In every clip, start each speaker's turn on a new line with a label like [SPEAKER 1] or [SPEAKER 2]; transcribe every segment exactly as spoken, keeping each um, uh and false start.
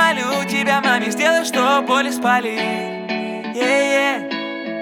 [SPEAKER 1] молю тебя, маме, сделай, что поле спали. Yeah, yeah.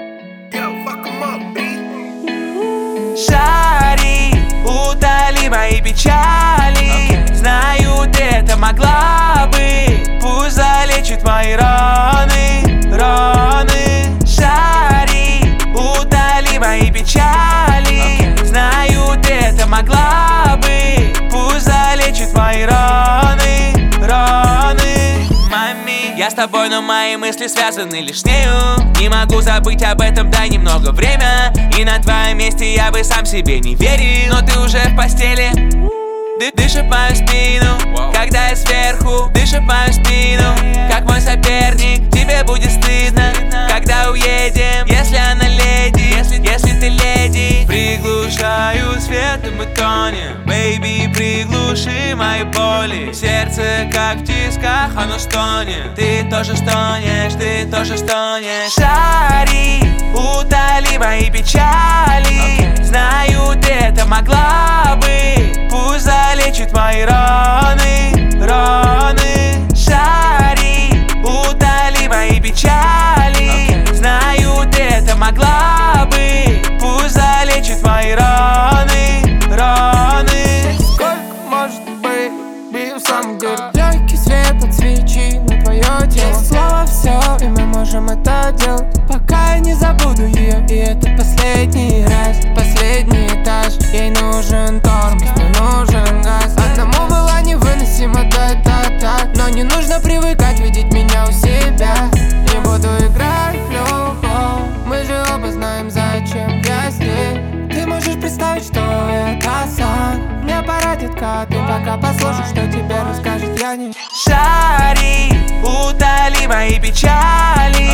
[SPEAKER 1] Шари, утоли мои печали. Okay. Знаю, ты это могла бы. Пусть залечит мои раны, раны. Шари, утоли мои печали. Okay. Знаю, ты это могла бы. Пусть залечит мои раны, раны. Мами, я с тобой, но мои мысли связаны лишь с нею. Не могу забыть об этом, дай немного время. И на твоем месте я бы сам себе не верил. Но ты уже в постели. Ды Дышит в мою спину, wow. Когда я сверху. Дышит в мою спину, как мой соперник. Тебе будет стыдно, когда уедем. Если она леди, если, если ты леди. Приглушаю свет, и мы тонем. Бэйби, приглуши мои боли. Сердце как в тисках, оно стонет. Ты тоже стонешь, ты тоже стонешь. Шари, утоли мои печали. Okay. Знаю, ты это могла бы. Пусть залечит мои раны, раны. Шари, утоли мои печали. Okay. Знаю, ты это могла бы. Пусть залечит мои раны, раны.
[SPEAKER 2] Сколько может быть, в самом деле? Легкий свет от свечи на твое тело. Слово все, и мы можем это делать. Пока я не забуду ее, и это последний раз. Последний этаж, ей нужен тормоз, мне нужен газ. Одному было невыносимо, да, да, да. Но не нужно привыкать видеть меня у себя. Не буду играть в любовь, мы же оба знаем, зачем я здесь. Ты можешь представить, что это сон. Мне пора, детка, ты пока послушай, что тебе расскажет я не.
[SPEAKER 1] Шари, утоли мои печали.